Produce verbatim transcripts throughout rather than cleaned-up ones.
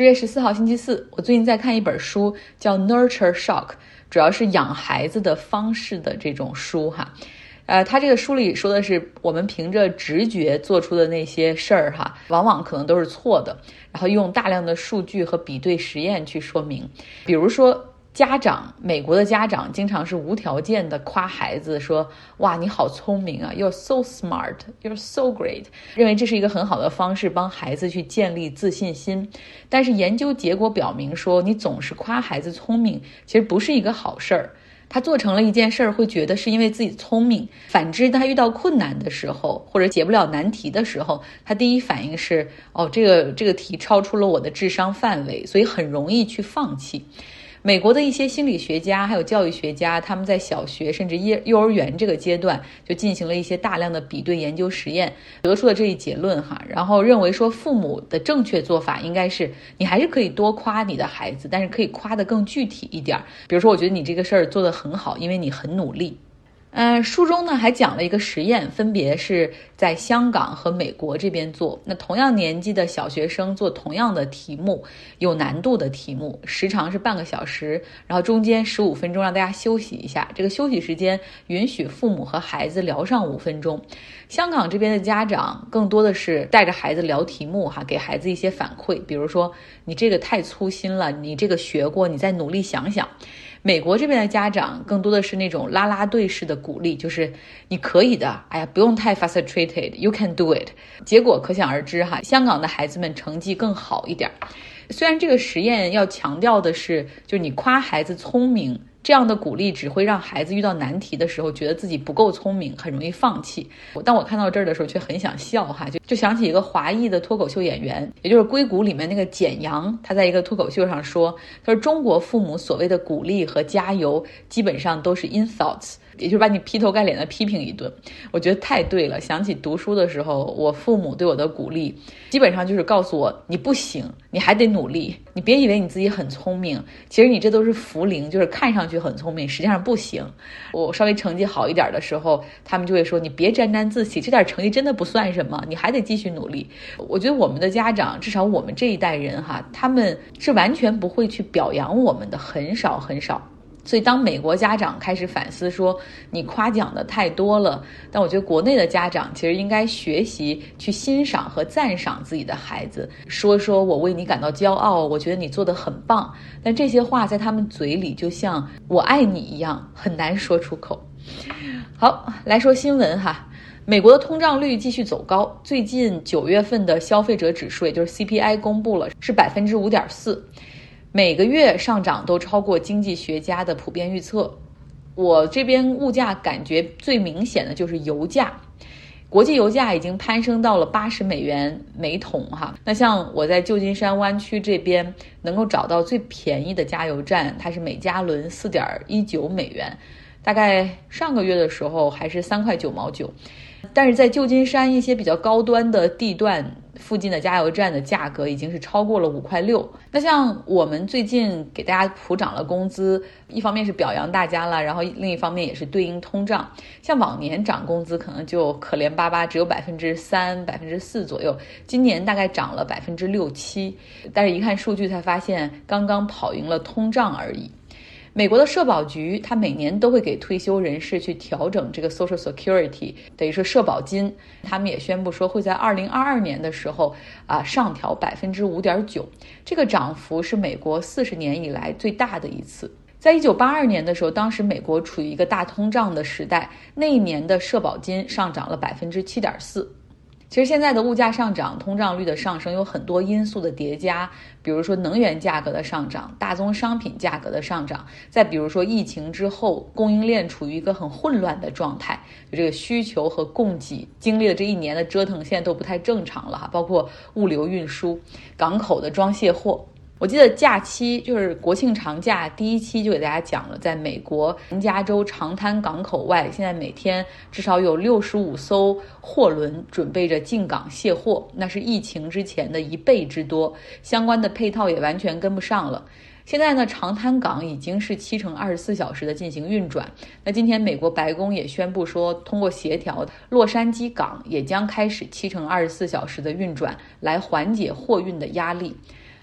十月十四号星期四，我最近在看一本书叫 Nurture Shock， 主要是养孩子的方式的这种书哈。呃，他这个书里说的是我们凭着直觉做出的那些事儿哈，往往可能都是错的，然后用大量的数据和比对实验去说明。比如说家长，美国的家长经常是无条件的夸孩子说，哇，你好聪明啊， You're so smart, You're so great， 认为这是一个很好的方式帮孩子去建立自信心。但是研究结果表明说，你总是夸孩子聪明其实不是一个好事儿。他做成了一件事儿会觉得是因为自己聪明，反之他遇到困难的时候或者解不了难题的时候，他第一反应是，哦，这个这个题超出了我的智商范围，所以很容易去放弃。美国的一些心理学家还有教育学家，他们在小学甚至幼儿园这个阶段就进行了一些大量的比对研究实验，得出了这一结论哈，然后认为说父母的正确做法应该是，你还是可以多夸你的孩子，但是可以夸得更具体一点，比如说我觉得你这个事儿做得很好，因为你很努力。呃，书中呢还讲了一个实验，分别是在香港和美国这边做。那同样年纪的小学生做同样的题目，有难度的题目，时长是半个小时，然后中间十五分钟让大家休息一下。这个休息时间允许父母和孩子聊上五分钟。香港这边的家长更多的是带着孩子聊题目哈，给孩子一些反馈，比如说你这个太粗心了，你这个学过，你再努力想想。美国这边的家长更多的是那种啦啦队式的鼓励，就是你可以的，哎呀，不用太 frustrated, you can do it。 结果可想而知哈，香港的孩子们成绩更好一点。虽然这个实验要强调的是，就是你夸孩子聪明，这样的鼓励只会让孩子遇到难题的时候觉得自己不够聪明，很容易放弃。当我看到这儿的时候却很想笑哈，就就想起一个华裔的脱口秀演员，也就是硅谷里面那个简阳，他在一个脱口秀上说，他说中国父母所谓的鼓励和加油基本上都是 insults， 也就是把你劈头盖脸的批评一顿。我觉得太对了，想起读书的时候我父母对我的鼓励基本上就是告诉我，你不行，你还得努力，你别以为你自己很聪明，其实你这都是茯苓，就是看上去很聪明，实际上不行。我稍微成绩好一点的时候，他们就会说，你别沾沾自喜，这点成绩真的不算什么，你还得继续努力。我觉得我们的家长，至少我们这一代人哈，他们是完全不会去表扬我们的，很少很少。所以当美国家长开始反思说你夸奖的太多了，但我觉得国内的家长其实应该学习去欣赏和赞赏自己的孩子，说说我为你感到骄傲，我觉得你做得很棒。但这些话在他们嘴里就像我爱你一样，很难说出口。好，来说新闻哈。美国的通胀率继续走高，最近九月份的消费者指数，也就是 C P I 公布了，是 百分之五点四，每个月上涨都超过经济学家的普遍预测。我这边物价感觉最明显的就是油价，国际油价已经攀升到了八十美元每桶哈。那像我在旧金山湾区这边能够找到最便宜的加油站，它是每加仑 四点一九美元，大概上个月的时候还是三块九毛九。但是在旧金山一些比较高端的地段附近的加油站的价格已经是超过了五块六。那像我们最近给大家普涨了工资，一方面是表扬大家了，然后另一方面也是对应通胀。像往年涨工资可能就可怜巴巴只有百分之三、百分之四左右，今年大概涨了百分之六七，但是一看数据才发现刚刚跑赢了通胀而已。美国的社保局它每年都会给退休人士去调整这个 Social Security， 等于说社保金，他们也宣布说会在二零二二年的时候啊上调 百分之五点九， 这个涨幅是美国四十年以来最大的一次。在一九八二年的时候，当时美国处于一个大通胀的时代，那一年的社保金上涨了 百分之七点四。其实现在的物价上涨，通胀率的上升有很多因素的叠加，比如说能源价格的上涨，大宗商品价格的上涨，再比如说疫情之后供应链处于一个很混乱的状态，就这个需求和供给经历了这一年的折腾，现在都不太正常了哈，包括物流运输、港口的装卸货。我记得假期就是国庆长假第一期就给大家讲了，在美国南加州长滩港口外，现在每天至少有六十五艘货轮准备着进港卸货，那是疫情之前的一倍之多，相关的配套也完全跟不上了。现在呢，长滩港已经是七乘二十四小时的进行运转。那今天美国白宫也宣布说，通过协调，洛杉矶港也将开始七乘二十四小时的运转，来缓解货运的压力。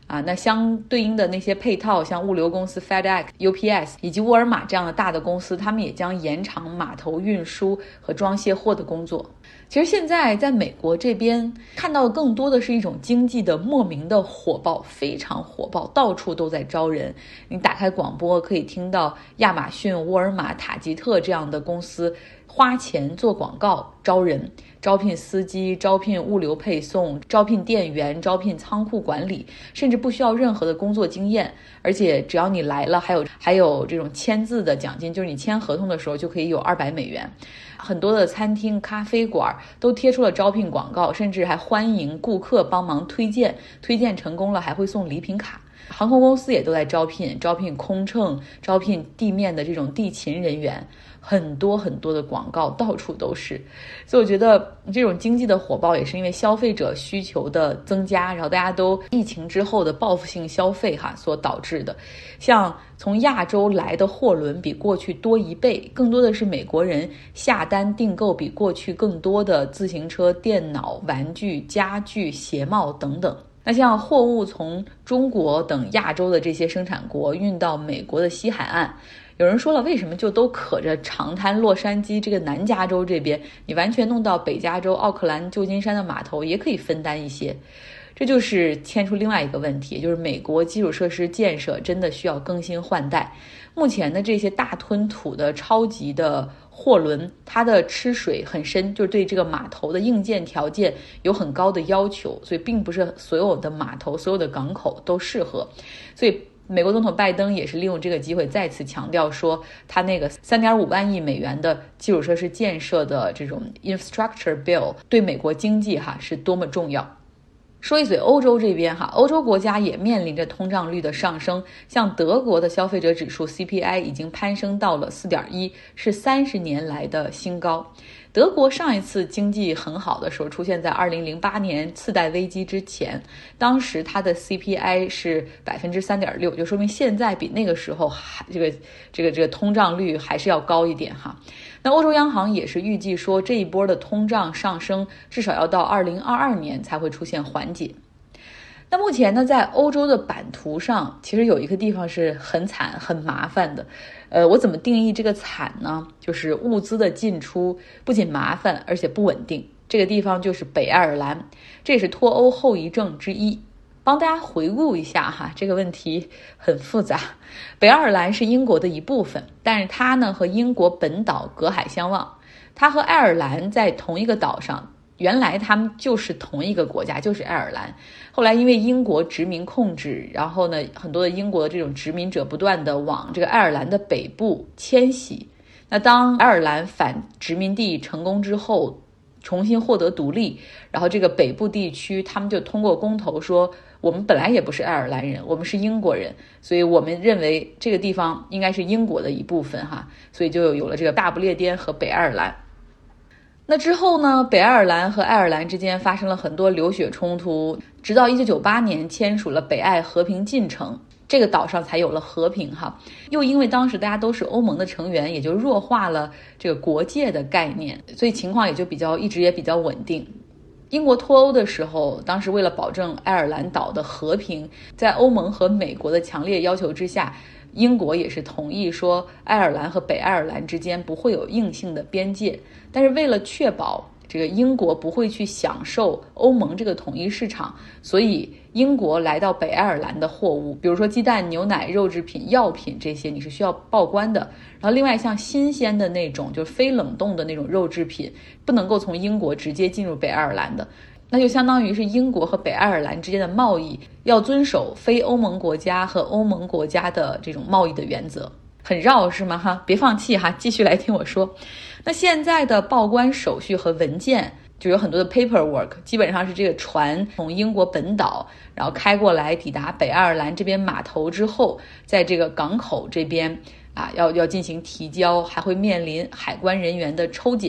啊，那相对应的那些配套，像物流公司 FedEx、U P S 以及沃尔玛这样的大的公司，他们也将延长码头运输和装卸货的工作。其实现在在美国这边看到的更多的是一种经济的莫名的火爆，非常火爆，到处都在招人。你打开广播可以听到亚马逊、沃尔玛、塔吉特这样的公司花钱做广告招人，招聘司机，招聘物流配送，招聘店员，招聘仓库管理，甚至不需要任何的工作经验，而且只要你来了，还有还有这种签字的奖金，就是你签合同的时候就可以有二百美元。很多的餐厅、咖啡馆都贴出了招聘广告，甚至还欢迎顾客帮忙推荐，推荐成功了还会送礼品卡。航空公司也都在招聘，招聘空乘，招聘地面的这种地勤人员，很多很多的广告到处都是。所以我觉得这种经济的火爆也是因为消费者需求的增加，然后大家都疫情之后的报复性消费哈所导致的。像从亚洲来的货轮比过去多一倍，更多的是美国人下单订购比过去更多的自行车、电脑、玩具、家具、鞋帽等等。那像货物从中国等亚洲的这些生产国运到美国的西海岸，有人说了，为什么就都可着长滩、洛杉矶这个南加州这边，你完全弄到北加州、奥克兰、旧金山的码头也可以分担一些？这就是牵出另外一个问题，就是美国基础设施建设真的需要更新换代。目前的这些大吞吐的超级的货轮，它的吃水很深，就是对这个码头的硬件条件有很高的要求，所以并不是所有的码头、所有的港口都适合。所以美国总统拜登也是利用这个机会再次强调说，他那个 三点五万亿美元的基础设施建设的这种 infrastructure bill 对美国经济哈是多么重要。说一嘴欧洲这边哈，欧洲国家也面临着通胀率的上升，像德国的消费者指数 C P I 已经攀升到了 四点一， 是三十年来的新高。德国上一次经济很好的时候出现在二零零八年次贷危机之前，当时它的 C P I 是 百分之三点六， 就说明现在比那个时候还这个这个这个通胀率还是要高一点哈。那欧洲央行也是预计说，这一波的通胀上升至少要到二零二二年才会出现缓解。那目前呢，在欧洲的版图上，其实有一个地方是很惨、很麻烦的。呃，我怎么定义这个惨呢？就是物资的进出不仅麻烦，而且不稳定。这个地方就是北爱尔兰，这也是脱欧后遗症之一。帮大家回顾一下哈，这个问题很复杂。北爱尔兰是英国的一部分，但是它呢和英国本岛隔海相望，它和爱尔兰在同一个岛上。原来他们就是同一个国家，就是爱尔兰。后来因为英国殖民控制，然后呢，很多的英国的这种殖民者不断的往这个爱尔兰的北部迁徙。那当爱尔兰反殖民地成功之后，重新获得独立，然后这个北部地区他们就通过公投说，我们本来也不是爱尔兰人，我们是英国人，所以我们认为这个地方应该是英国的一部分哈，所以就有了这个大不列颠和北爱尔兰。那之后呢，北爱尔兰和爱尔兰之间发生了很多流血冲突，直到一九九八年签署了北爱和平进程，这个岛上才有了和平哈。又因为当时大家都是欧盟的成员，也就弱化了这个国界的概念，所以情况也就比较一直也比较稳定。英国脱欧的时候，当时为了保证爱尔兰岛的和平，在欧盟和美国的强烈要求之下，英国也是同意说爱尔兰和北爱尔兰之间不会有硬性的边界，但是为了确保这个英国不会去享受欧盟这个统一市场，所以英国来到北爱尔兰的货物，比如说鸡蛋、牛奶、肉制品、药品这些，你是需要报关的。然后另外像新鲜的那种就是非冷冻的那种肉制品，不能够从英国直接进入北爱尔兰的。那就相当于是英国和北爱尔兰之间的贸易要遵守非欧盟国家和欧盟国家的这种贸易的原则。很绕是吗哈？别放弃哈，继续来听我说。那现在的报关手续和文件就有很多的 paperwork， 基本上是这个船从英国本岛然后开过来抵达北爱尔兰这边码头之后，在这个港口这边啊要要进行提交，还会面临海关人员的抽检。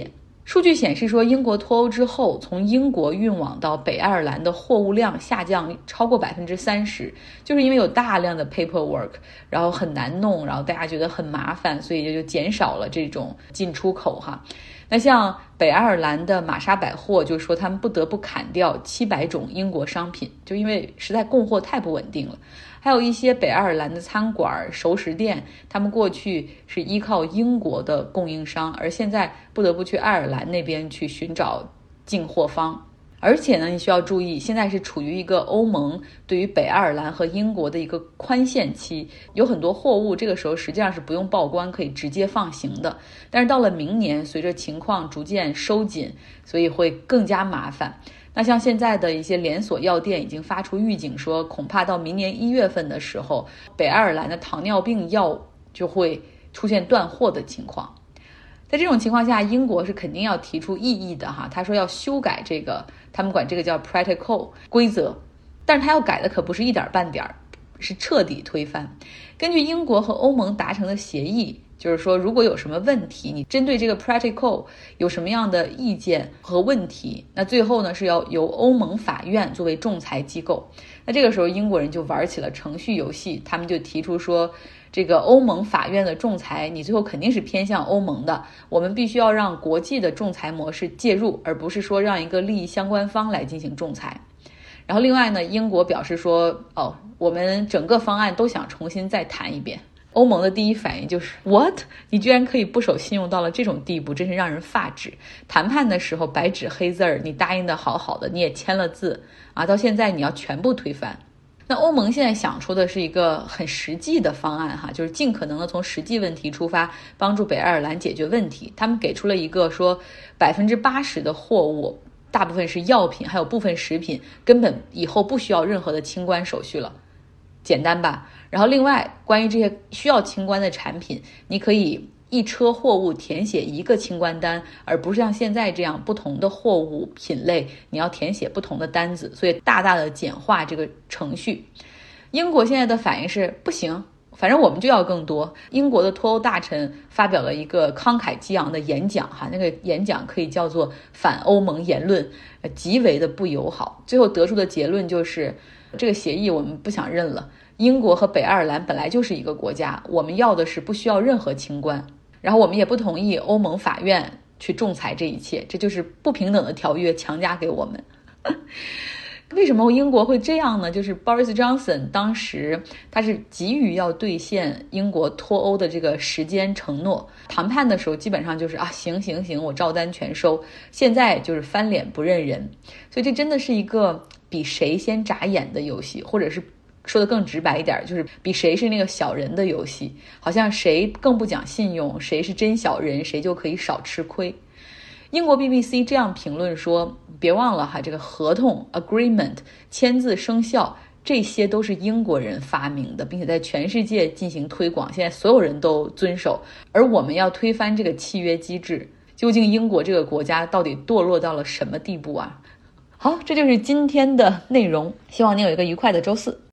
数据显示说，英国脱欧之后，从英国运往到北爱尔兰的货物量下降超过百分之三十，就是因为有大量的 paperwork， 然后很难弄，然后大家觉得很麻烦，所以就就减少了这种进出口哈。那像北爱尔兰的玛莎百货就说，他们不得不砍掉七百种英国商品，就因为实在供货太不稳定了。还有一些北爱尔兰的餐馆、熟食店，他们过去是依靠英国的供应商，而现在不得不去爱尔兰那边去寻找进货方。而且呢，你需要注意，现在是处于一个欧盟对于北爱尔兰和英国的一个宽限期，有很多货物这个时候实际上是不用报关，可以直接放行的。但是到了明年，随着情况逐渐收紧，所以会更加麻烦。那像现在的一些连锁药店已经发出预警说，恐怕到明年一月份的时候，北爱尔兰的糖尿病药就会出现断货的情况。在这种情况下，英国是肯定要提出异议的哈。他说要修改这个，他们管这个叫 protocol 规则，但是他要改的可不是一点半点，是彻底推翻。根据英国和欧盟达成的协议，就是说如果有什么问题，你针对这个 protocol 有什么样的意见和问题，那最后呢是要由欧盟法院作为仲裁机构。那这个时候英国人就玩起了程序游戏，他们就提出说，这个欧盟法院的仲裁你最后肯定是偏向欧盟的，我们必须要让国际的仲裁模式介入，而不是说让一个利益相关方来进行仲裁。然后另外呢，英国表示说，哦，我们整个方案都想重新再谈一遍。欧盟的第一反应就是 What？ 你居然可以不守信用到了这种地步，真是让人发指。谈判的时候白纸黑字儿，你答应的好好的，你也签了字啊，到现在你要全部推翻。那欧盟现在想出的是一个很实际的方案哈，就是尽可能的从实际问题出发，帮助北爱尔兰解决问题。他们给出了一个说，百分之八十的货物，大部分是药品，还有部分食品，根本以后不需要任何的清关手续了，简单吧？然后另外，关于这些需要清关的产品，你可以一车货物填写一个清关单，而不是像现在这样不同的货物品类你要填写不同的单子，所以大大的简化这个程序。英国现在的反应是不行，反正我们就要更多。英国的脱欧大臣发表了一个慷慨激昂的演讲哈，那个演讲可以叫做反欧盟言论，极为的不友好。最后得出的结论就是这个协议我们不想认了。英国和北爱尔兰本来就是一个国家，我们要的是不需要任何清关，然后我们也不同意欧盟法院去仲裁这一切，这就是不平等的条约强加给我们。为什么英国会这样呢？就是 Boris Johnson 当时他是急于要兑现英国脱欧的这个时间承诺，谈判的时候基本上就是啊行行行，我照单全收，现在就是翻脸不认人。所以这真的是一个比谁先眨眼的游戏，或者是说的更直白一点，就是比谁是那个小人的游戏，好像谁更不讲信用，谁是真小人，谁就可以少吃亏。英国 B B C 这样评论说，别忘了哈，这个合同 agreement 签字生效，这些都是英国人发明的，并且在全世界进行推广，现在所有人都遵守，而我们要推翻这个契约机制，究竟英国这个国家到底堕落到了什么地步啊？好，这就是今天的内容，希望你有一个愉快的周四。